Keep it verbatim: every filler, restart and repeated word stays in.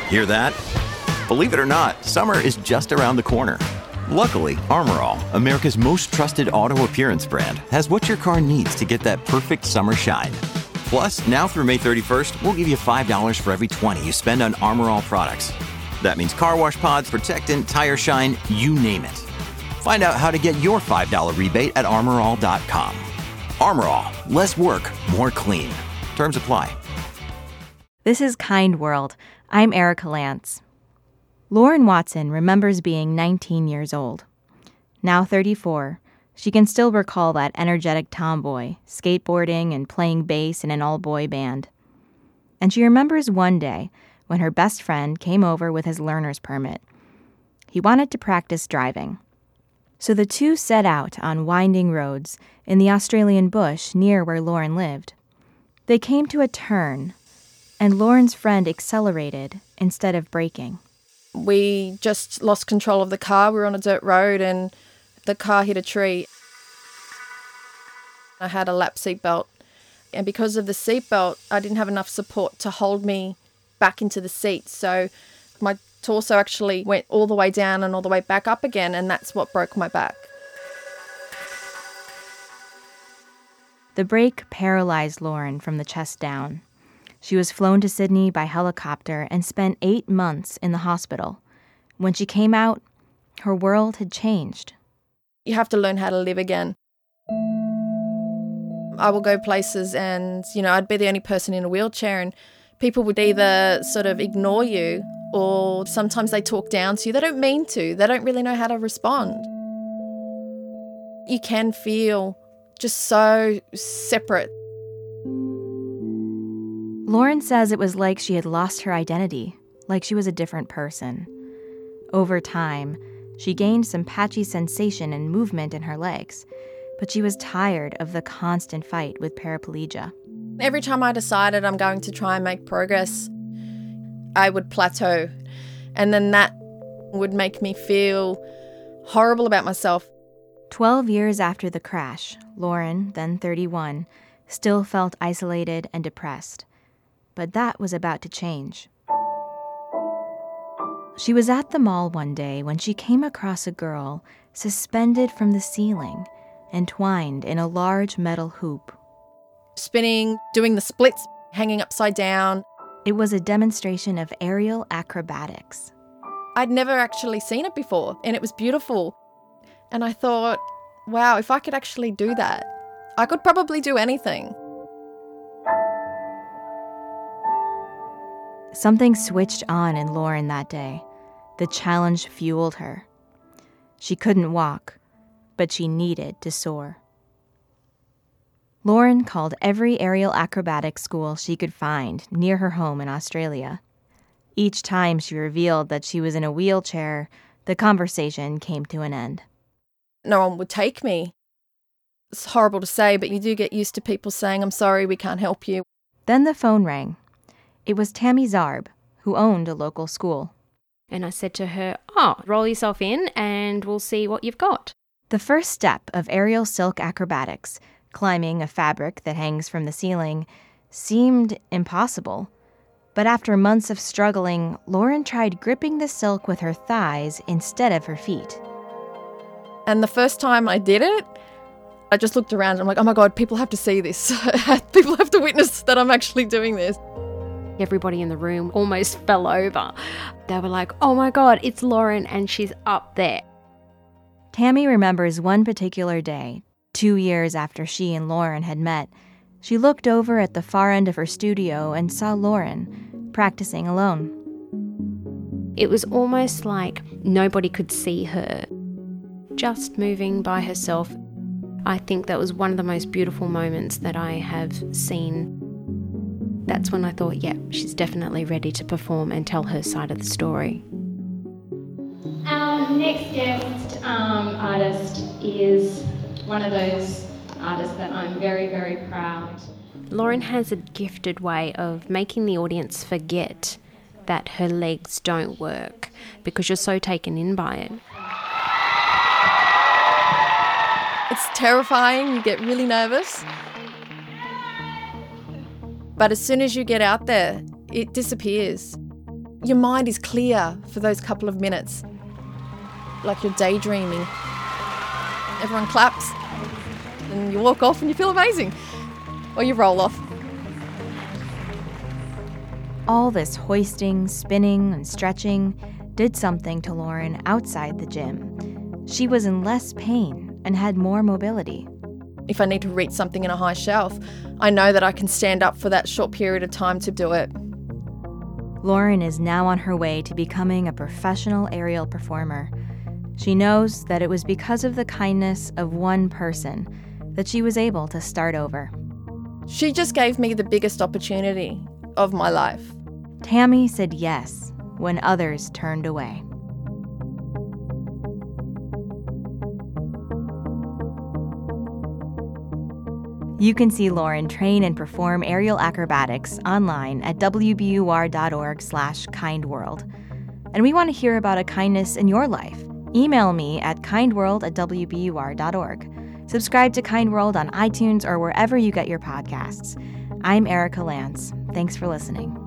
Hear that? Believe it or not, summer is just around the corner. Luckily, Armor All, America's most trusted auto appearance brand, has what your car needs to get that perfect summer shine. Plus, now through May thirty-first, we'll give you five dollars for every twenty you spend on Armor All products. That means car wash pods, protectant, tire shine, you name it. Find out how to get your five dollars rebate at armor all dot com. Armor All, less work, more clean. Terms apply. This is Kind World. I'm Erica Lance. Lauren Watson remembers being nineteen years old. Now thirty-four, she can still recall that energetic tomboy, skateboarding and playing bass in an all-boy band. And she remembers one day when her best friend came over with his learner's permit. He wanted to practice driving. So the two set out on winding roads in the Australian bush near where Lauren lived. They came to a turn, and Lauren's friend accelerated instead of braking. We just lost control of the car. We were on a dirt road and the car hit a tree. I had a lap seatbelt, and because of the seatbelt, I didn't have enough support to hold me back into the seat. So my torso actually went all the way down and all the way back up again, and that's what broke my back. The break paralyzed Lauren from the chest down. She was flown to Sydney by helicopter and spent eight months in the hospital. When she came out, her world had changed. You have to learn how to live again. I will go places and, you know, I'd be the only person in a wheelchair, and people would either sort of ignore you or sometimes they talk down to you. They don't mean to. They don't really know how to respond. You can feel just so separate. Lauren says it was like she had lost her identity, like she was a different person. Over time, she gained some patchy sensation and movement in her legs, but she was tired of the constant fight with paraplegia. Every time I decided I'm going to try and make progress, I would plateau, and then that would make me feel horrible about myself. Twelve years after the crash, Lauren, then thirty-one, still felt isolated and depressed. But that was about to change. She was at the mall one day when she came across a girl suspended from the ceiling, entwined in a large metal hoop. Spinning, doing the splits, hanging upside down. It was a demonstration of aerial acrobatics. I'd never actually seen it before, and it was beautiful. And I thought, wow, if I could actually do that, I could probably do anything. Something switched on in Lauren that day. The challenge fueled her. She couldn't walk, but she needed to soar. Lauren called every aerial acrobatics school she could find near her home in Australia. Each time she revealed that she was in a wheelchair, the conversation came to an end. No one would take me. It's horrible to say, but you do get used to people saying, "I'm sorry, we can't help you." Then the phone rang. It was Tammy Zarb, who owned a local school. And I said to her, oh, roll yourself in and we'll see what you've got. The first step of aerial silk acrobatics, climbing a fabric that hangs from the ceiling, seemed impossible. But after months of struggling, Lauren tried gripping the silk with her thighs instead of her feet. And the first time I did it, I just looked around and I'm like, oh my God, people have to see this. People have to witness that I'm actually doing this. Everybody in the room almost fell over. They were like, oh my God, it's Lauren and she's up there. Tammy remembers one particular day, two years after she and Lauren had met. She looked over at the far end of her studio and saw Lauren practicing alone. It was almost like nobody could see her, just moving by herself. I think that was one of the most beautiful moments that I have seen. That's when I thought, yeah, she's definitely ready to perform and tell her side of the story. Our next guest um, artist is one of those artists that I'm very, very proud. Lauren has a gifted way of making the audience forget that her legs don't work because you're so taken in by it. It's terrifying, you get really nervous. But as soon as you get out there, it disappears. your mind is clear for those couple of minutes, like you're daydreaming. Everyone claps, and you walk off and you feel amazing. Or you roll off. All this hoisting, spinning, and stretching did something to Lauren outside the gym. She was in less pain and had more mobility. If I need to reach something in a high shelf, I know that I can stand up for that short period of time to do it. Lauren is now on her way to becoming a professional aerial performer. She knows that it was because of the kindness of one person that she was able to start over. She just gave me the biggest opportunity of my life. Tammy said yes when others turned away. You can see Lauren train and perform aerial acrobatics online at w b u r dot org slash kindworld. And we want to hear about a kindness in your life. Email me at kindworld at w b u r dot org. Subscribe to Kind World on iTunes or wherever you get your podcasts. I'm Erica Lance. Thanks for listening.